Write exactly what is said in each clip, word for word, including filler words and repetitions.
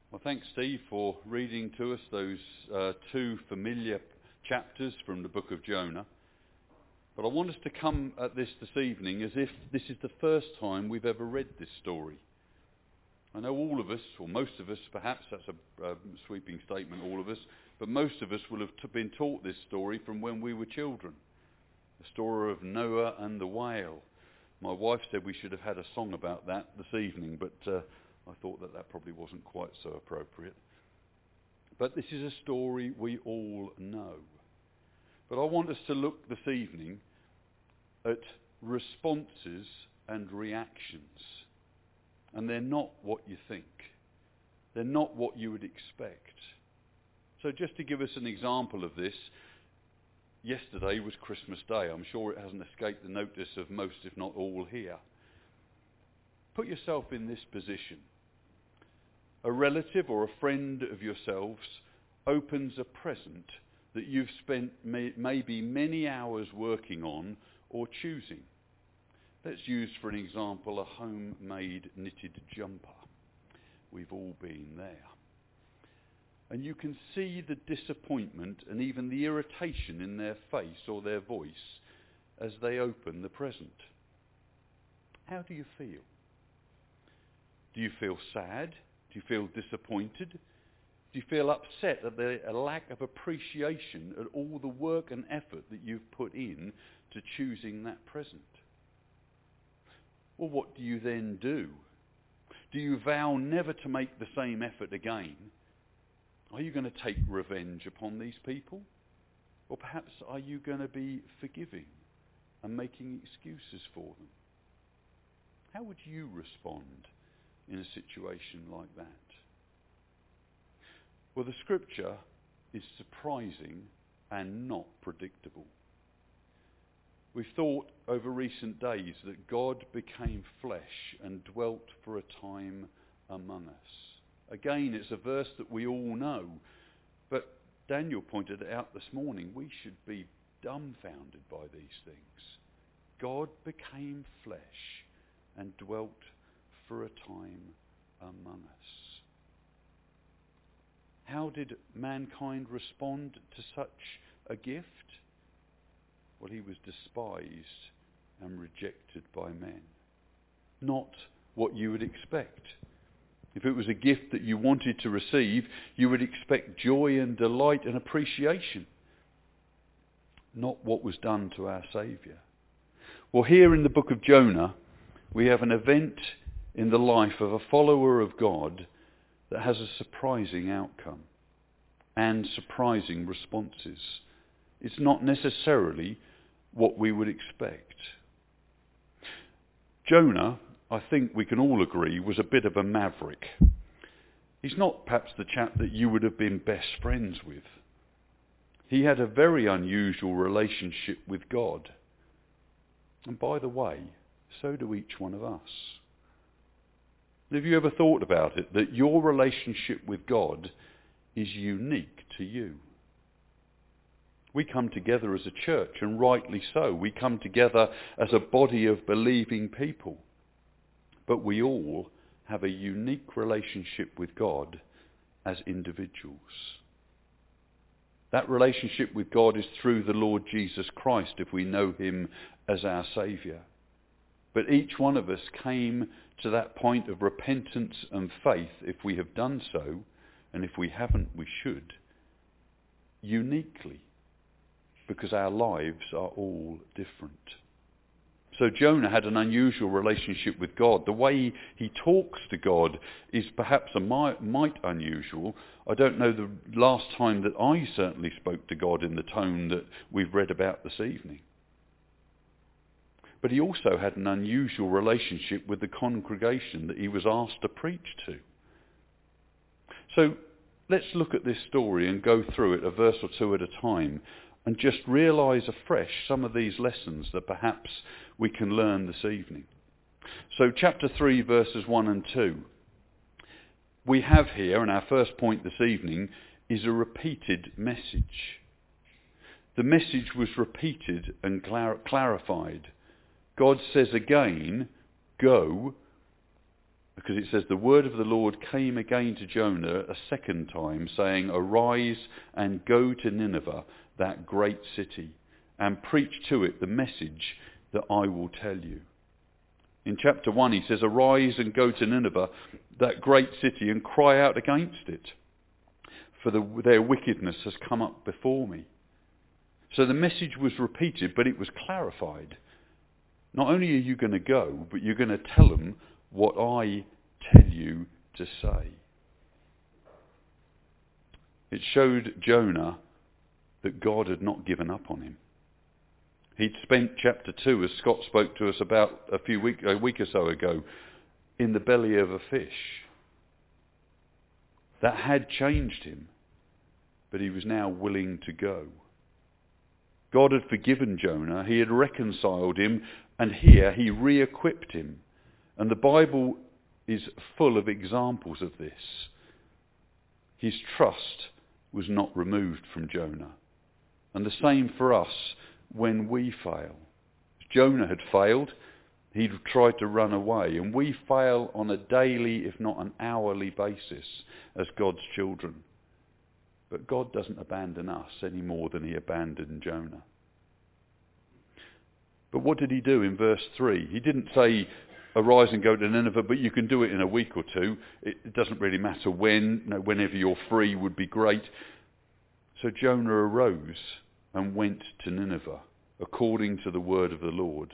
Well, thanks, Steve, for reading to us those uh, two familiar chapters from the book of Jonah. But I want us to come at this this evening as if this is the first time we've ever read this story. I know all of us, or most of us, perhaps that's a uh, sweeping statement, all of us, but most of us will have t- been taught this story from when we were children. The story of Noah and the whale. My wife said we should have had a song about that this evening, but uh, I thought that that probably wasn't quite so appropriate. But this is a story we all know. But I want us to look this evening at responses and reactions. And they're not what you think. They're not what you would expect. So just to give us an example of this, yesterday was Christmas Day. I'm sure it hasn't escaped the notice of most, if not all, here. Put yourself in this position. A relative or a friend of yourselves opens a present that you've spent may, maybe many hours working on or choosing. Let's use, for an example, a homemade knitted jumper. We've all been there. And you can see the disappointment and even the irritation in their face or their voice as they open the present. How do you feel? Do you feel sad? Do you feel disappointed? Do you feel upset at the a lack of appreciation at all the work and effort that you've put in to choosing that present? Well, what do you then do? Do you vow never to make the same effort again? Are you going to take revenge upon these people? Or perhaps are you going to be forgiving and making excuses for them? How would you respond in a situation like that? Well, the scripture is surprising and not predictable. We've thought over recent days that God became flesh and dwelt for a time among us. Again, it's a verse that we all know, but Daniel pointed it out this morning. We should be dumbfounded by these things. God became flesh and dwelt for a time among us. How did mankind respond to such a gift? Well, he was despised and rejected by men. Not what you would expect. If it was a gift that you wanted to receive, you would expect joy and delight and appreciation. Not what was done to our Saviour. Well, here in the book of Jonah, we have an event in the life of a follower of God that has a surprising outcome and surprising responses. It's not necessarily what we would expect. Jonah, I think we can all agree, was a bit of a maverick. He's not perhaps the chap that you would have been best friends with. He had a very unusual relationship with God. And by the way, so do each one of us. Have you ever thought about it, that your relationship with God is unique to you? We come together as a church, and rightly so. We come together as a body of believing people. But we all have a unique relationship with God as individuals. That relationship with God is through the Lord Jesus Christ, if we know him as our Saviour. But each one of us came to that point of repentance and faith, if we have done so, and if we haven't, we should, uniquely, because our lives are all different. So Jonah had an unusual relationship with God. The way he talks to God is perhaps a mite, mite unusual. I don't know the last time that I certainly spoke to God in the tone that we've read about this evening. But he also had an unusual relationship with the congregation that he was asked to preach to. So let's look at this story and go through it a verse or two at a time and just realise afresh some of these lessons that perhaps we can learn this evening. So chapter three, verses one and two. We have here, and our first point this evening, is a repeated message. The message was repeated and clar- clarified. God says again, go, Because it says, the word of the Lord came again to Jonah a second time, saying, arise and go to Nineveh, that great city, and preach to it the message that I will tell you. In chapter one he says, arise and go to Nineveh, that great city, and cry out against it, for the, their wickedness has come up before me. So the message was repeated, but it was clarified. Not only are you going to go, but you're going to tell them what I tell you to say. It showed Jonah that God had not given up on him. He'd spent chapter two, as Scott spoke to us about a few week, a week or so ago, in the belly of a fish. That had changed him, but he was now willing to go. God had forgiven Jonah, he had reconciled him, and here he re-equipped him. And the Bible is full of examples of this. His trust was not removed from Jonah. And the same for us when we fail. Jonah had failed, he'd tried to run away, and we fail on a daily, if not an hourly basis as God's children. But God doesn't abandon us any more than he abandoned Jonah. But what did he do in verse three? He didn't say, arise and go to Nineveh, but you can do it in a week or two. It doesn't really matter when. You know, whenever you're free would be great. So Jonah arose and went to Nineveh, according to the word of the Lord.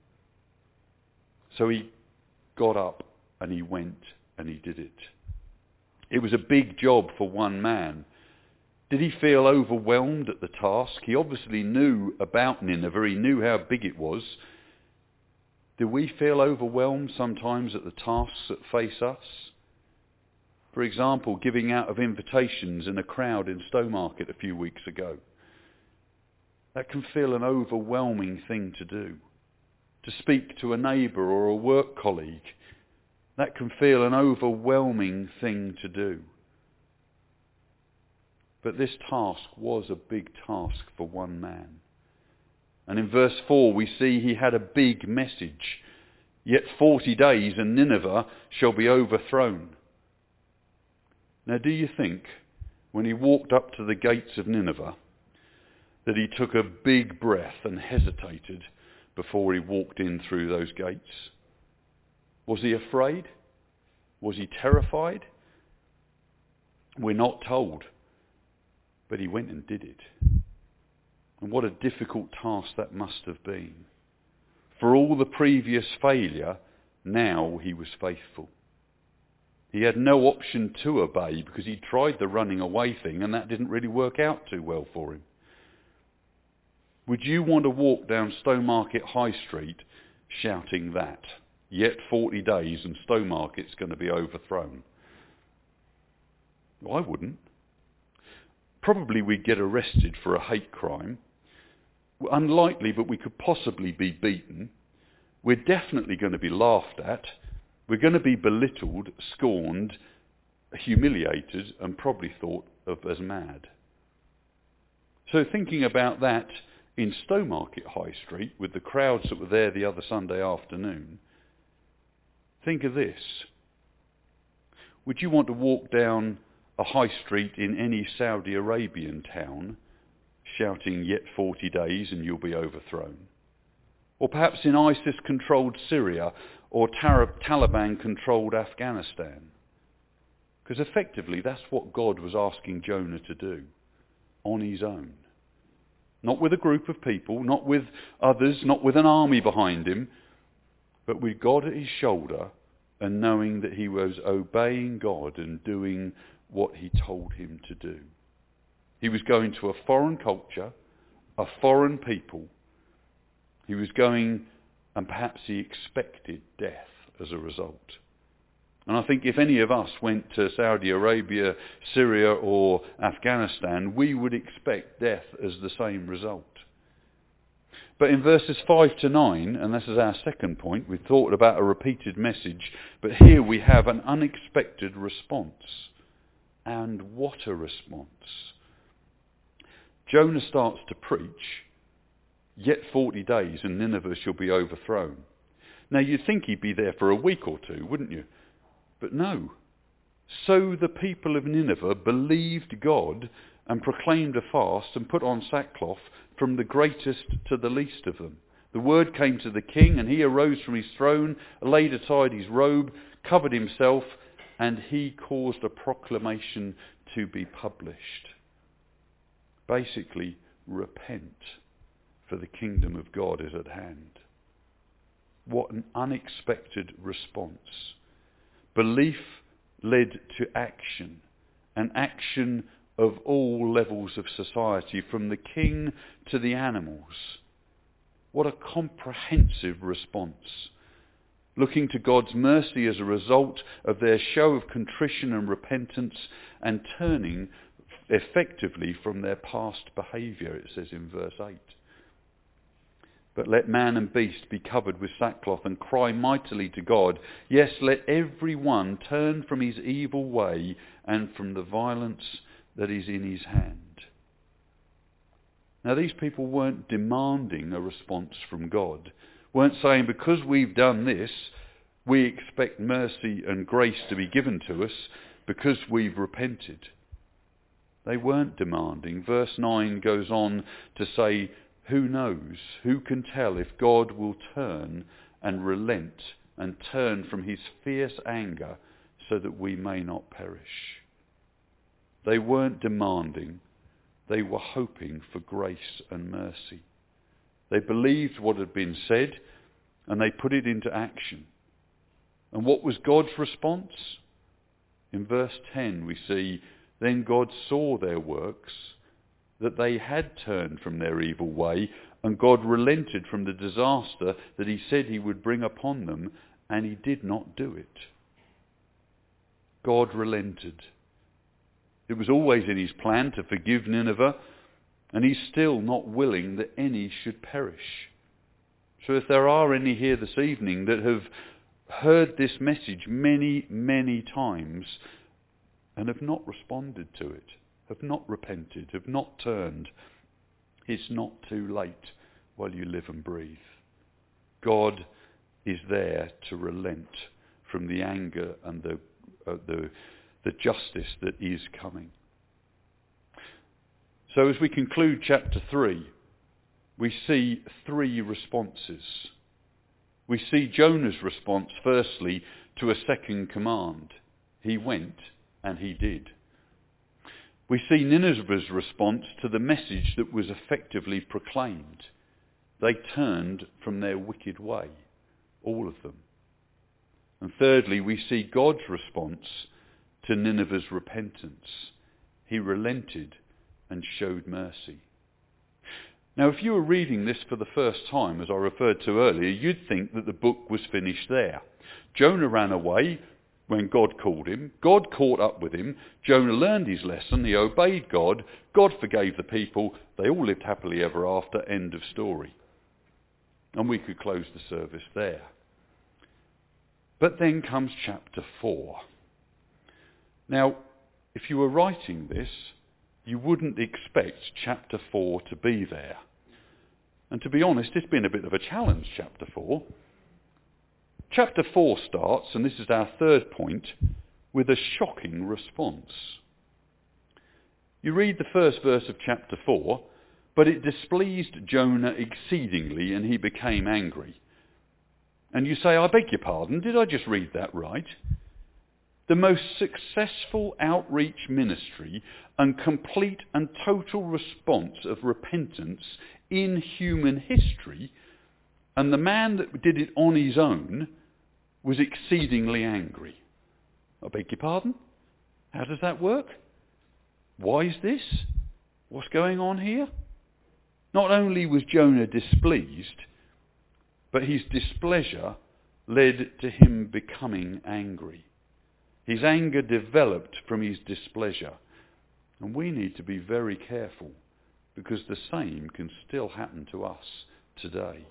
So he got up and he went and he did it. It was a big job for one man. Did he feel overwhelmed at the task? He obviously knew about Nineveh. He knew how big it was. Do we feel overwhelmed sometimes at the tasks that face us? For example, giving out of invitations in a crowd in Stowmarket a few weeks ago. That can feel an overwhelming thing to do. To speak to a neighbour or a work colleague, that can feel an overwhelming thing to do. But this task was a big task for one man. And in verse four we see he had a big message. Yet forty days and Nineveh shall be overthrown. Now do you think, when he walked up to the gates of Nineveh, that he took a big breath and hesitated before he walked in through those gates? Was he afraid? Was he terrified? We're not told. But he went and did it. And what a difficult task that must have been. For all the previous failure, now he was faithful. He had no option to obey because he tried the running away thing and that didn't really work out too well for him. Would you want to walk down Stowmarket High Street shouting that? Yet forty days and Stowmarket's going to be overthrown. Well, I wouldn't. Probably we'd get arrested for a hate crime. Unlikely, but we could possibly be beaten. We're definitely going to be laughed at. We're going to be belittled, scorned, humiliated, and probably thought of as mad. So thinking about that in Stowmarket High Street, with the crowds that were there the other Sunday afternoon, think of this. Would you want to walk down a high street in any Saudi Arabian town shouting, yet forty days and you'll be overthrown? Or perhaps in ISIS-controlled Syria or Taliban-controlled Afghanistan? Because effectively that's what God was asking Jonah to do on his own. Not with a group of people, not with others, not with an army behind him, but with God at his shoulder and knowing that he was obeying God and doing what he told him to do. He was going to a foreign culture, a foreign people. He was going, and perhaps he expected death as a result. And I think if any of us went to Saudi Arabia, Syria or Afghanistan, we would expect death as the same result. But in verses five to nine, and this is our second point, we thought about a repeated message, but here we have an unexpected response. And what a response. Jonah starts to preach, yet forty days and Nineveh shall be overthrown. Now you'd think he'd be there for a week or two, wouldn't you? But no. So the people of Nineveh believed God and proclaimed a fast and put on sackcloth, from the greatest to the least of them. The word came to the king, and he arose from his throne, laid aside his robe, covered himself, and he caused a proclamation to be published. Basically, repent, for the kingdom of God is at hand. What an unexpected response. Belief led to action, an action of all levels of society, from the king to the animals. What a comprehensive response. Looking to God's mercy as a result of their show of contrition and repentance, and turning effectively from their past behaviour, it says in verse eight. But let man and beast be covered with sackcloth and cry mightily to God. Yes, let every one turn from his evil way and from the violence that is in his hand. Now, these people weren't demanding a response from God, weren't saying, because we've done this, we expect mercy and grace to be given to us because we've repented. They weren't demanding. Verse nine goes on to say, who knows, who can tell if God will turn and relent and turn from his fierce anger so that we may not perish. They weren't demanding. They were hoping for grace and mercy. They believed what had been said, and they put it into action. And what was God's response? In verse ten we see, then God saw their works, that they had turned from their evil way, and God relented from the disaster that he said he would bring upon them, and he did not do it. God relented. It was always in his plan to forgive Nineveh, and he's still not willing that any should perish. So if there are any here this evening that have heard this message many, many times and have not responded to it, have not repented, have not turned, it's not too late while you live and breathe. God is there to relent from the anger and the uh, the the justice that is coming. So as we conclude chapter three, we see three responses. We see Jonah's response, firstly, to a second command. He went and he did. We see Nineveh's response to the message that was effectively proclaimed. They turned from their wicked way, all of them. And thirdly, we see God's response to Nineveh's repentance. He relented and showed mercy. Now, if you were reading this for the first time, as I referred to earlier, you'd think that the book was finished there. Jonah ran away when God called him. God caught up with him. Jonah learned his lesson. He obeyed God. God forgave the people. They all lived happily ever after. End of story. And we could close the service there. But then comes chapter four. Now, if you were writing this, you wouldn't expect chapter four to be there. And to be honest, it's been a bit of a challenge, chapter four. Chapter four starts, and this is our third point, with a shocking response. You read the first verse of chapter four, but it displeased Jonah exceedingly, and he became angry. And you say, I beg your pardon, did I just read that right? The most successful outreach ministry and complete and total response of repentance in human history, and the man that did it on his own was exceedingly angry. I beg your pardon? How does that work? Why is this? What's going on here? Not only was Jonah displeased, but his displeasure led to him becoming angry. His anger developed from his displeasure. And we need to be very careful, because the same can still happen to us today.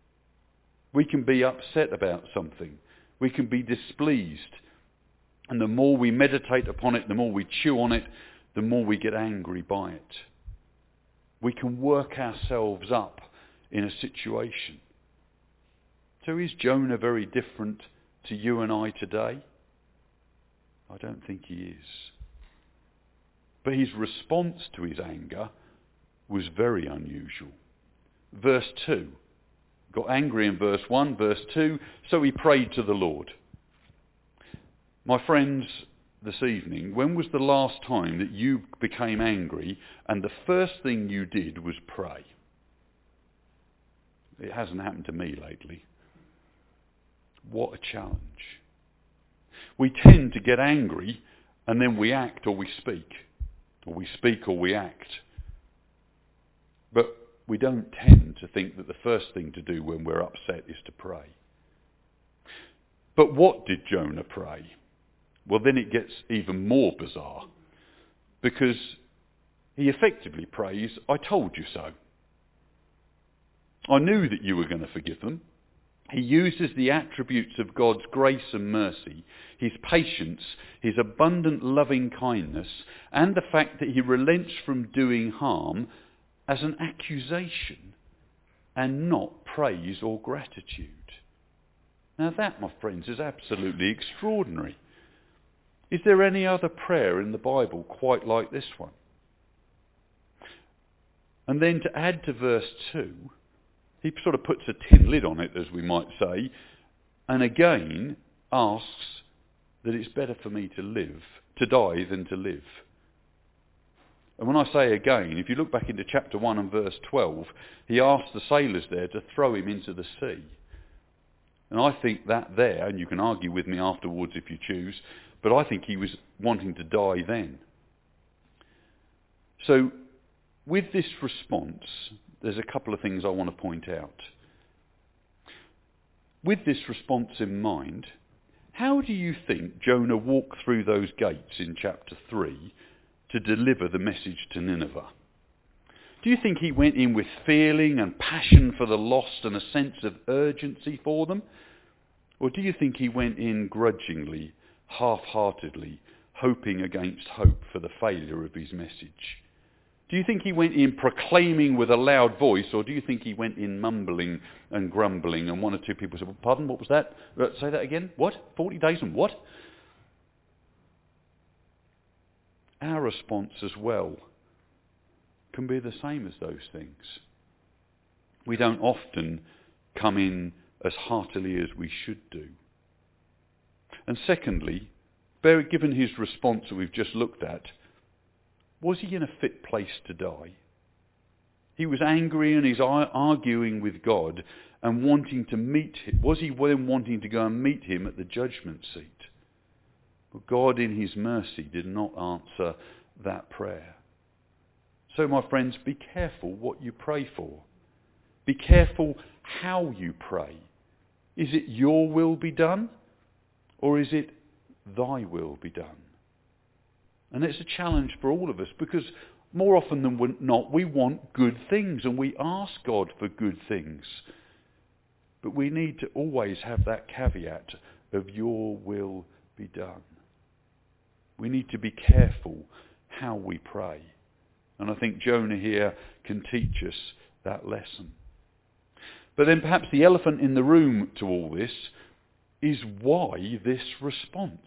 We can be upset about something. We can be displeased. And the more we meditate upon it, the more we chew on it, the more we get angry by it. We can work ourselves up in a situation. So is Jonah very different to you and I today? I don't think he is. But his response to his anger was very unusual. Verse two. Got angry in verse one, verse two, so he prayed to the Lord. My friends, this evening, when was the last time that you became angry and the first thing you did was pray? It hasn't happened to me lately. What a challenge. We tend to get angry and then we act or we speak. Or we speak or we act. But we don't tend to think that the first thing to do when we're upset is to pray. But what did Jonah pray? Well, then it gets even more bizarre. Because he effectively prays, I told you so. I knew that you were going to forgive them. He uses the attributes of God's grace and mercy, his patience, his abundant loving kindness, and the fact that he relents from doing harm as an accusation and not praise or gratitude. Now that, my friends, is absolutely extraordinary. Is there any other prayer in the Bible quite like this one? And then to add to verse two, he sort of puts a tin lid on it, as we might say, and again asks that it's better for me to live, to die than to live. And when I say again, if you look back into chapter one and verse twelve, he asks the sailors there to throw him into the sea. And I think that there, and you can argue with me afterwards if you choose, but I think he was wanting to die then. So, with this response, there's a couple of things I want to point out. With this response in mind, how do you think Jonah walked through those gates in chapter three to deliver the message to Nineveh? Do you think he went in with feeling and passion for the lost and a sense of urgency for them? Or do you think he went in grudgingly, half-heartedly, hoping against hope for the failure of his message? Do you think he went in proclaiming with a loud voice, or do you think he went in mumbling and grumbling, and one or two people said, well, pardon, what was that? Uh, say that again? What? forty days and what? Our response as well can be the same as those things. We don't often come in as heartily as we should do. And secondly, given his response that we've just looked at, was he in a fit place to die? He was angry and he's arguing with God and wanting to meet him. Was he then wanting to go and meet him at the judgment seat? But God in his mercy did not answer that prayer. So my friends, be careful what you pray for. Be careful how you pray. Is it your will be done? Or is it thy will be done? And it's a challenge for all of us, because more often than not we want good things and we ask God for good things. But we need to always have that caveat of your will be done. We need to be careful how we pray. And I think Jonah here can teach us that lesson. But then perhaps the elephant in the room to all this is why this response?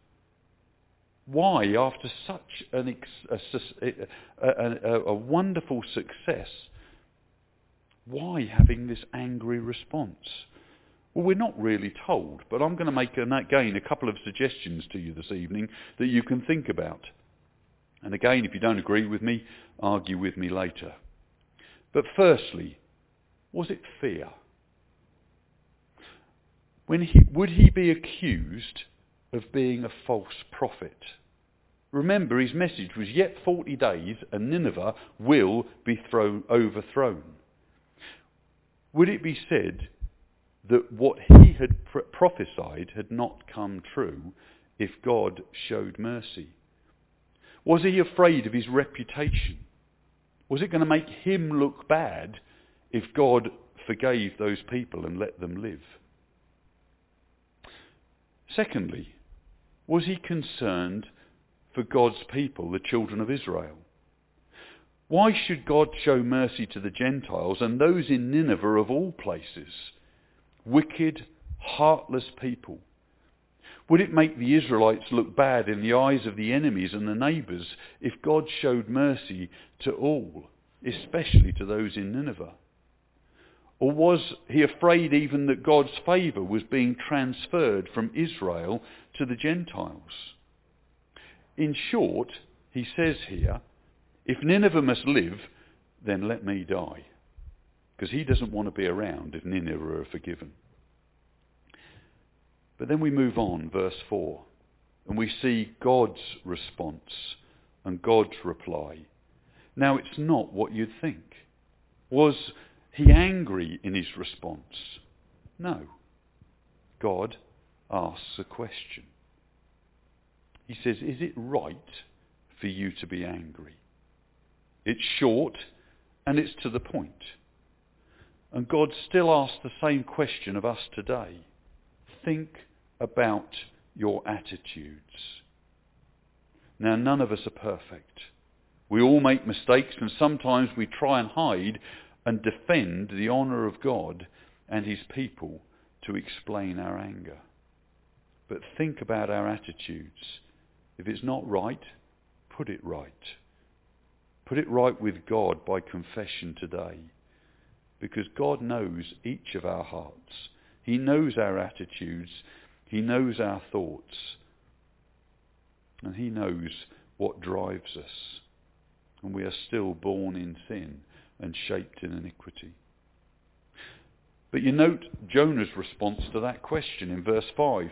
Why, after such an ex- a, a, a, a wonderful success, why having this angry response? Well, we're not really told, but I'm going to make, again, a couple of suggestions to you this evening that you can think about. And again, if you don't agree with me, argue with me later. But firstly, was it fear? When he, would he be accused of being a false prophet? Remember, his message was yet forty days and Nineveh will be thrown, overthrown. Would it be said that what he had pr- prophesied had not come true if God showed mercy? Was he afraid of his reputation? Was it going to make him look bad if God forgave those people and let them live? Secondly, was he concerned for God's people, the children of Israel? Why should God show mercy to the Gentiles and those in Nineveh of all places? Wicked, heartless people. Would it make the Israelites look bad in the eyes of the enemies and the neighbours if God showed mercy to all, especially to those in Nineveh? Or was he afraid even that God's favour was being transferred from Israel to the Gentiles? In short, he says here, if Nineveh must live, then let me die. Because he doesn't want to be around if Nineveh are forgiven. But then we move on, verse four, and we see God's response and God's reply. Now it's not what you'd think. Was he angry in his response? No. God asks a question. He says, is it right for you to be angry? It's short and it's to the point. And God still asks the same question of us today. Think about your attitudes. Now, none of us are perfect. We all make mistakes, and sometimes we try and hide and defend the honour of God and his people to explain our anger. But think about our attitudes. If it's not right, put it right. Put it right with God by confession today. Because God knows each of our hearts. He knows our attitudes. He knows our thoughts. And he knows what drives us. And we are still born in sin and shaped in iniquity. But you note Jonah's response to that question in verse five.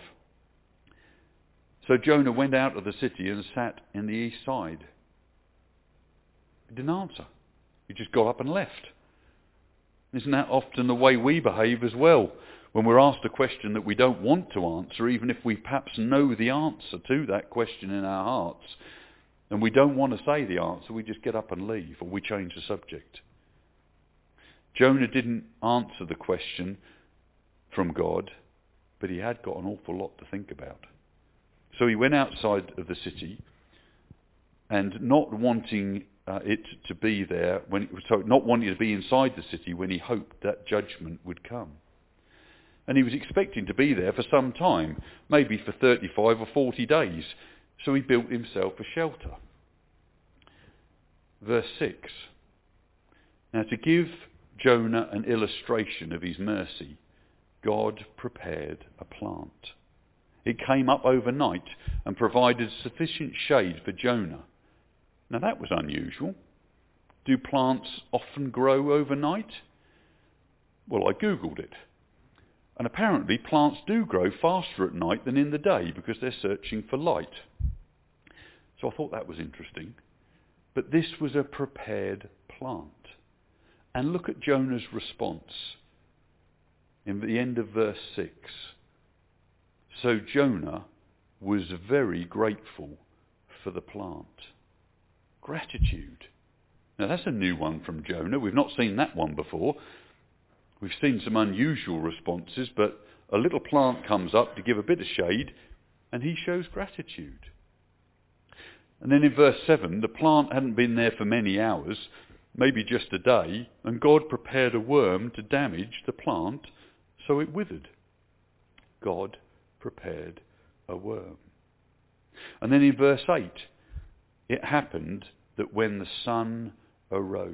So Jonah went out of the city and sat in the east side. He didn't answer. He just got up and left. Isn't that often the way we behave as well? When we're asked a question that we don't want to answer, even if we perhaps know the answer to that question in our hearts, and we don't want to say the answer, we just get up and leave, or we change the subject. Jonah didn't answer the question from God, but he had got an awful lot to think about. So he went outside of the city, and not wanting uh, it to be there, when so not wanting to be inside the city when he hoped that judgment would come. And he was expecting to be there for some time, maybe for thirty-five or forty days. So he built himself a shelter. Verse six. Now to give Jonah an illustration of his mercy, God prepared a plant. It came up overnight and provided sufficient shade for Jonah. Now that was unusual. Do plants often grow overnight? Well, I googled it. And apparently plants do grow faster at night than in the day because they're searching for light. So I thought that was interesting. But this was a prepared plant. And look at Jonah's response in the end of verse six. So Jonah was very grateful for the plant. Gratitude. Now that's a new one from Jonah. We've not seen that one before. We've seen some unusual responses, but a little plant comes up to give a bit of shade, and he shows gratitude. And then in verse seven, the plant hadn't been there for many hours, maybe just a day, and God prepared a worm to damage the plant, so it withered. God prepared a worm. And then in verse eight, it happened that when the sun arose.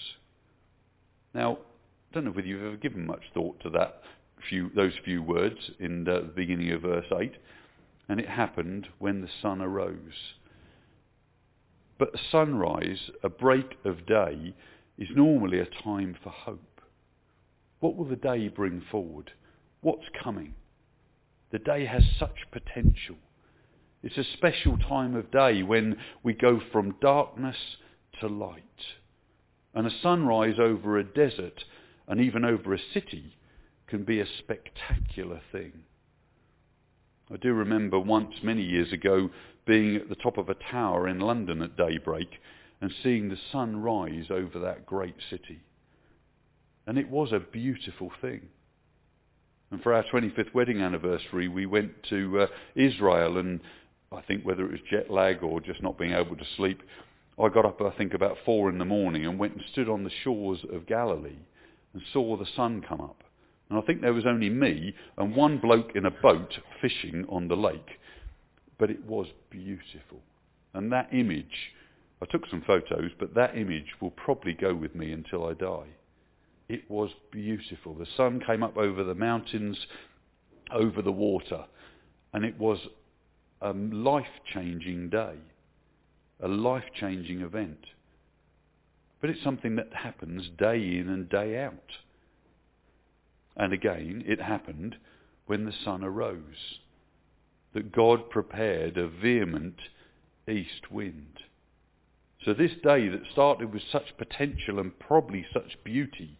Now, I don't know whether you've ever given much thought to that few, those few words in the beginning of verse eight. And it happened when the sun arose. But a sunrise, a break of day, is normally a time for hope. What will the day bring forward? What's coming? The day has such potential. It's a special time of day when we go from darkness to light. And a sunrise over a desert and even over a city can be a spectacular thing. I do remember once, many years ago, being at the top of a tower in London at daybreak and seeing the sun rise over that great city. And it was a beautiful thing. And for our twenty-fifth wedding anniversary, we went to uh, Israel, and I think whether it was jet lag or just not being able to sleep, I got up, I think, about four in the morning and went and stood on the shores of Galilee and saw the sun come up And I think there was only me and one bloke in a boat fishing on the lake. But it was beautiful. And that image, I took some photos, but that image will probably go with me until I die. It was beautiful. The sun came up over the mountains, over the water, and it was a life-changing day, a life-changing event. But it's something that happens day in and day out. And again, it happened when the sun arose, that God prepared a vehement east wind. So this day that started with such potential and probably such beauty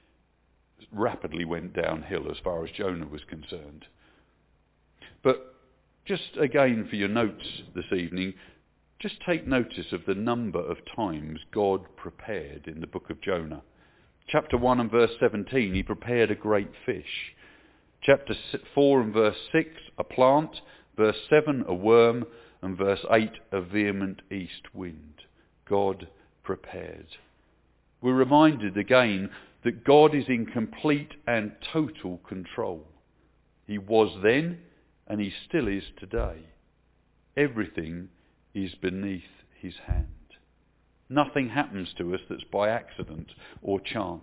rapidly went downhill as far as Jonah was concerned. But just again for your notes this evening, just take notice of the number of times God prepared in the book of Jonah. Chapter one and verse seventeen, he prepared a great fish. Chapter four and verse six, a plant. Verse seven, a worm. And verse eight, a vehement east wind. God prepared. We're reminded again that God is in complete and total control. He was then and he still is today. Everything is beneath his hand. Nothing happens to us that's by accident or chance.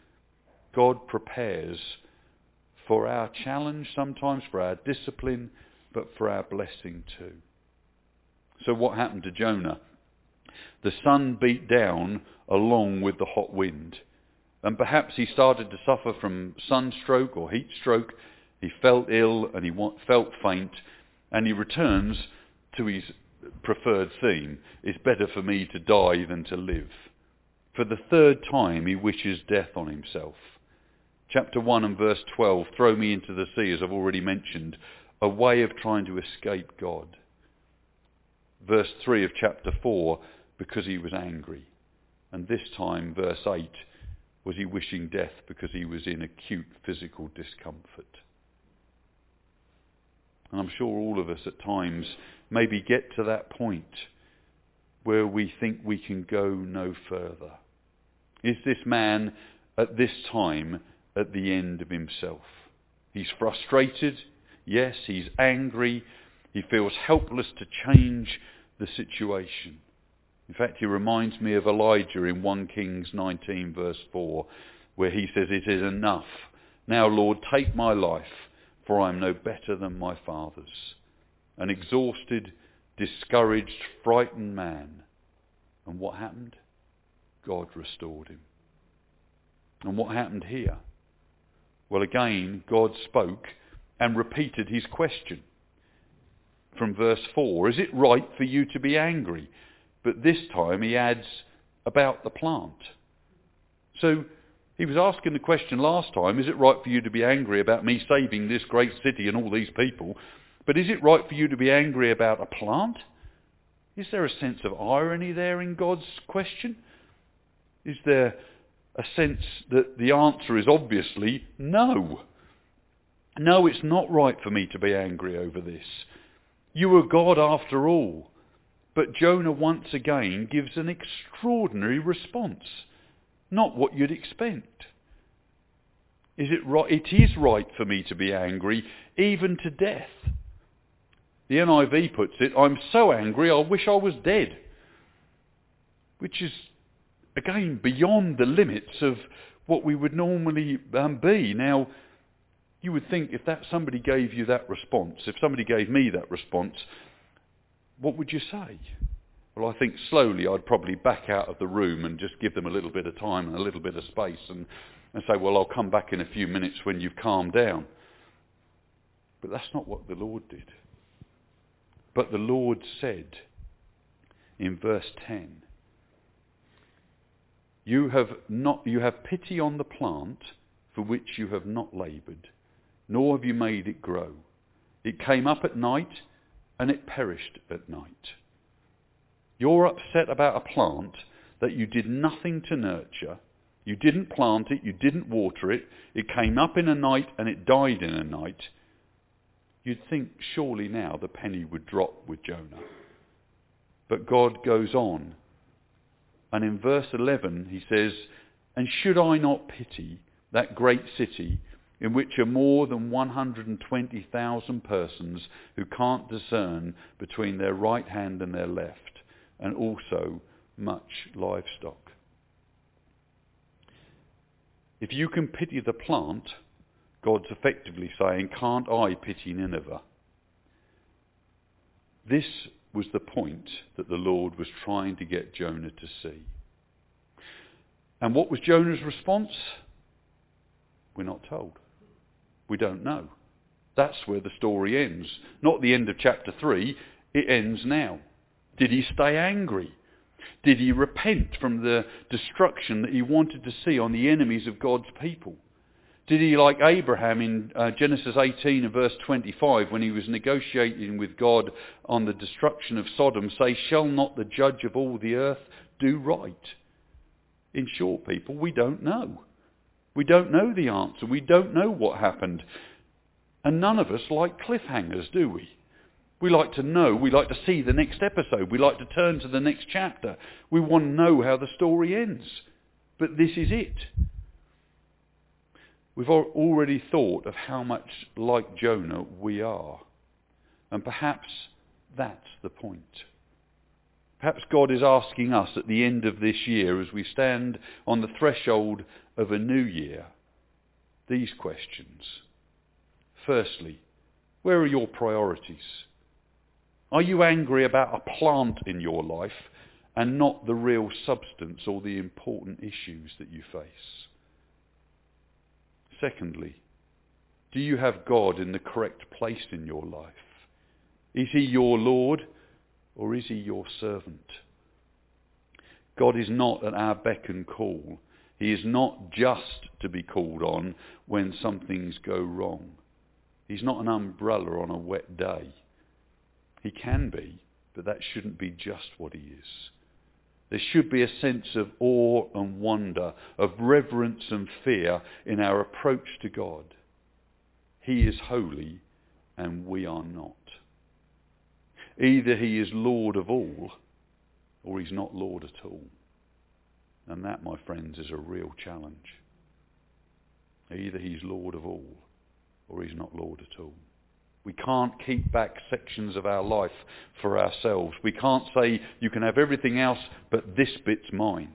God prepares for our challenge sometimes, for our discipline, but for our blessing too. So what happened to Jonah? The sun beat down along with the hot wind. And perhaps he started to suffer from sunstroke or heat stroke. He felt ill and he felt faint. And he returns to his preferred theme. It's better for me to die than to live. For the third time he wishes death on himself. Chapter one and verse twelve, throw me into the sea, as I've already mentioned, a way of trying to escape God. Verse three of chapter four, because he was angry. And this time, verse eight, was he wishing death because he was in acute physical discomfort. And I'm sure all of us at times maybe get to that point where we think we can go no further. Is this man at this time at the end of himself? He's frustrated. Yes, he's angry. He feels helpless to change the situation. In fact, he reminds me of Elijah in First Kings nineteen verse four, where he says, it is enough. Now, Lord, take my life, for I am no better than my fathers. An exhausted, discouraged, frightened man. And what happened? God restored him. And what happened here? Well, again, God spoke and repeated his question. From verse four, is it right for you to be angry? But this time he adds about the plant. So he was asking the question last time, is it right for you to be angry about me saving this great city and all these people? But is it right for you to be angry about a plant? Is there a sense of irony there in God's question? Is there a sense that the answer is obviously no? No, it's not right for me to be angry over this. You are God after all. But Jonah once again gives an extraordinary response. Not what you'd expect. Is it right? It is right for me to be angry, even to death. The N I V puts it, I'm so angry I wish I was dead. Which is, again, beyond the limits of what we would normally um, be. Now, you would think if that somebody gave you that response, if somebody gave me that response, what would you say? Well, I think slowly I'd probably back out of the room and just give them a little bit of time and a little bit of space and, and say, well, I'll come back in a few minutes when you've calmed down. But that's not what the Lord did. But the Lord said in verse ten, you have not, you have pity on the plant for which you have not laboured, nor have you made it grow. It came up at night and it perished at night. You're upset about a plant that you did nothing to nurture. You didn't plant it, you didn't water it. It came up in a night and it died in a night. You'd think surely now the penny would drop with Jonah. But God goes on. And in verse eleven he says, and should I not pity that great city in which are more than one hundred twenty thousand persons who can't discern between their right hand and their left, and also much livestock. If you can pity the plant, God's effectively saying, can't I pity Nineveh? This was the point that the Lord was trying to get Jonah to see. And what was Jonah's response? We're not told. We don't know. That's where the story ends. Not the end of chapter three, it ends now. Did he stay angry? Did he repent from the destruction that he wanted to see on the enemies of God's people? Did he, like Abraham in uh, Genesis eighteen and verse twenty-five, when he was negotiating with God on the destruction of Sodom, say, shall not the judge of all the earth do right? In short, people, we don't know. We don't know the answer. We don't know what happened. And none of us like cliffhangers, do we? We like to know. We like to see the next episode. We like to turn to the next chapter. We want to know how the story ends. But this is it. We've already thought of how much like Jonah we are. And perhaps that's the point. Perhaps God is asking us at the end of this year, as we stand on the threshold of a new year, these questions. Firstly, where are your priorities? Are you angry about a plant in your life and not the real substance or the important issues that you face? Secondly, do you have God in the correct place in your life? Is he your Lord or is he your servant? God is not at our beck and call. He is not just to be called on when some things go wrong. He's not an umbrella on a wet day. He can be, but that shouldn't be just what he is. There should be a sense of awe and wonder, of reverence and fear in our approach to God. He is holy and we are not. Either he is Lord of all or he's not Lord at all. And that, my friends, is a real challenge. Either he's Lord of all or he's not Lord at all. We can't keep back sections of our life for ourselves. We can't say, you can have everything else, but this bit's mine.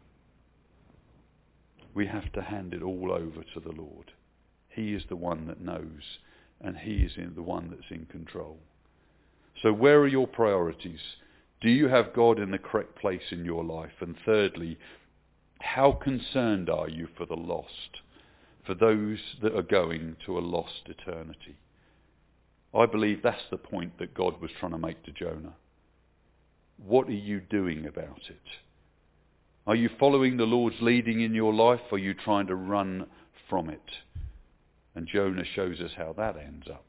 We have to hand it all over to the Lord. He is the one that knows, and he is the one that's in control. So where are your priorities? Do you have God in the correct place in your life? And thirdly, how concerned are you for the lost, for those that are going to a lost eternity? I believe that's the point that God was trying to make to Jonah. What are you doing about it? Are you following the Lord's leading in your life, or are you trying to run from it? And Jonah shows us how that ends up.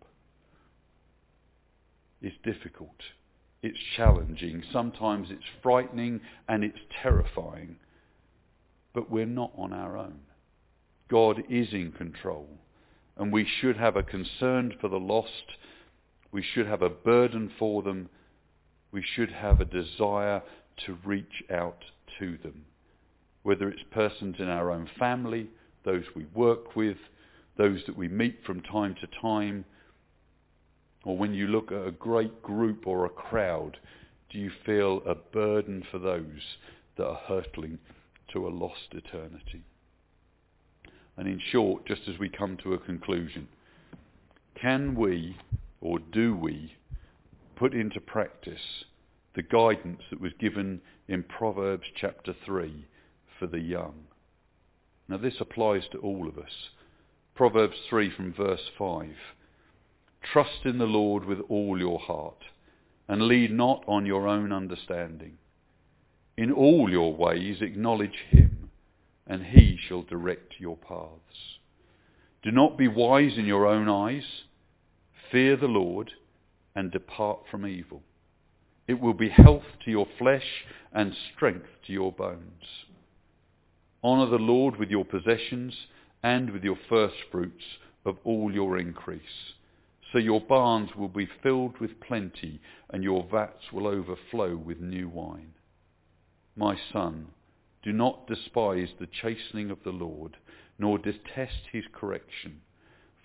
It's difficult. It's challenging. Sometimes it's frightening and it's terrifying. But we're not on our own. God is in control. And we should have a concern for the lost. We should have a burden for them. We should have a desire to reach out to them. Whether it's persons in our own family, those we work with, those that we meet from time to time, or when you look at a great group or a crowd, do you feel a burden for those that are hurtling to a lost eternity? And in short, just as we come to a conclusion, can we, or do we, put into practice the guidance that was given in Proverbs chapter three for the young? Now this applies to all of us. Proverbs three from verse five. Trust in the Lord with all your heart, and lean not on your own understanding. In all your ways acknowledge him, and he shall direct your paths. Do not be wise in your own eyes. Fear the Lord, and depart from evil. It will be health to your flesh and strength to your bones. Honour the Lord with your possessions and with your first fruits of all your increase. So your barns will be filled with plenty, and your vats will overflow with new wine. My son, do not despise the chastening of the Lord, nor detest his correction.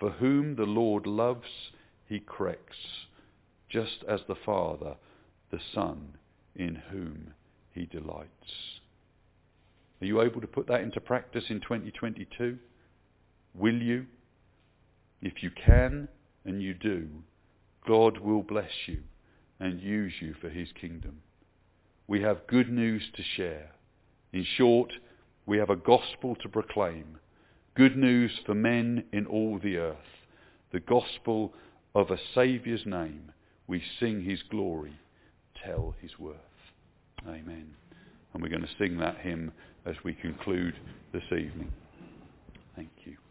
For whom the Lord loves, he corrects, just as the Father, the Son, in whom he delights. Are you able to put that into practice in twenty twenty-two? Will you? If you can, and you do, God will bless you and use you for his kingdom. We have good news to share. In short, we have a gospel to proclaim. Good news for men in all the earth. The gospel of a Saviour's name. We sing his glory, tell his worth. Amen. And we're going to sing that hymn as we conclude this evening. Thank you.